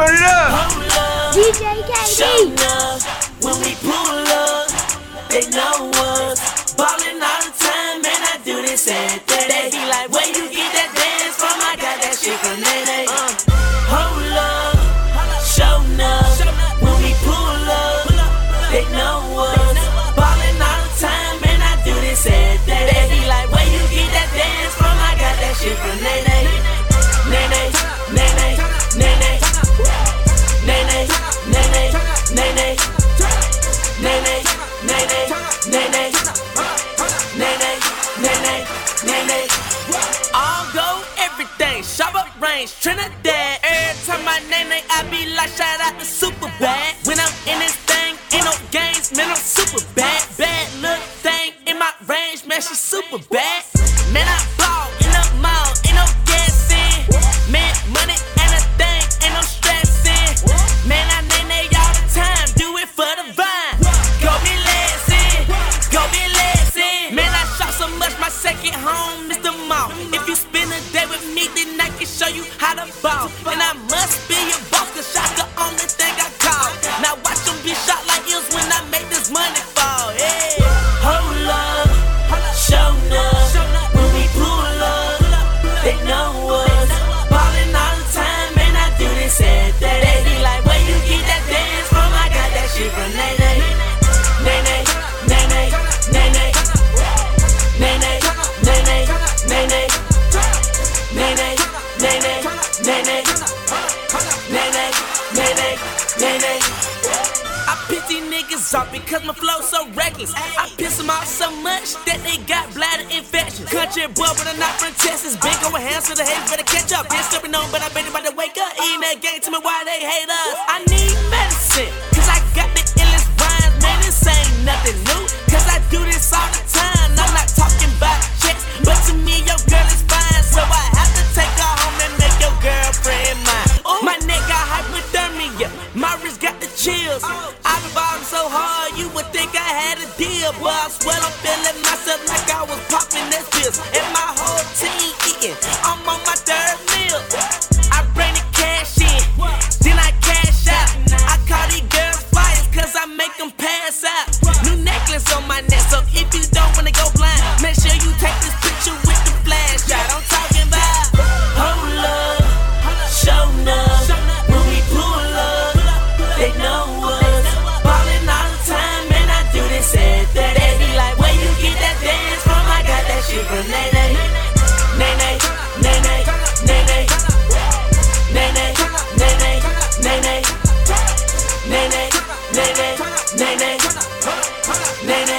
Turn it up. DJ KD. When we pull up, they know us. Ballin' all the time, man, I do this every day. They be like, where you get that dance from? I got that shit from Nene. Hold up, show enough. When we pull up, they know us. Ballin' all the time, man, I do this every day. They be like, where you get that dance from? I got that shit from Nene. Nene, Nene, Nene, Nene, Nene, Nene, Nene, Nene, Nene, Nene, Nene, Nene. All go, everything, shop up range, Trinidad. Every time I Nene, I be like, shout out to Superbad. When I'm in this thing, ain't no games, man, I'm super bad. Bad little thing in my range, man, she super bad. Man, I ball in the mall, ain't no gas in. Man, money ain't a thing, ain't no stress in. Man, I Nene all the time, do it for the vine. Go be lazy, go be lazy. Man, I shop so much, my second home is the mall. If you spend a day with me, then I can show you how to ball. And I must be your boss, cause shot the only thing I call. Now watch them be shot like hills when I make this money fall. Yeah. Hold up, show enough. When we pull up, they know us. Ballin' all the time, man, I do this every day. They be like, where you get that dance from? I got that shit from Nene. Nene, Nene, Nene, Nene, Nene, Nene, Nene, Nene, Nene, Nene, Nene, Nene. I piss these niggas off because my flow so reckless. I piss them off so much that they got bladder infection. Country boy, but I'm not from Texas. Big over hands to the haters, better catch up. Been stepping on, but I bet they about to wake up. Eating that game, tell me why they hate us. I need medicine, cause I got the illest rhymes. Man, this ain't nothing new, cause I do this all the time. I'm not talking about checks, but to me your girl is fine. So I have to take her home and make your girlfriend mine. My neck got hypothermia, my wrist got the chills. I've been ballin' so hard, you would think I had a deal. But I swear I'm feeling myself like I was popping that pills. And my whole team eating, I'm on my third meal. I bring the cash in, then I cash out. I call these girls flyers cause I make them pass out. New necklace on my neck, so if you don't wanna go blind, make sure you take this picture with the flash shot. I'm talking about hold up, show enough. When we pull up, they know us. Ballin' all the time, man, I do this every day. They be like, where you get that dance from? I got that shit from Nene. Nene, Nene, Nene, Nene, Nene, Nene, Nene, Nene, Nene, Nene,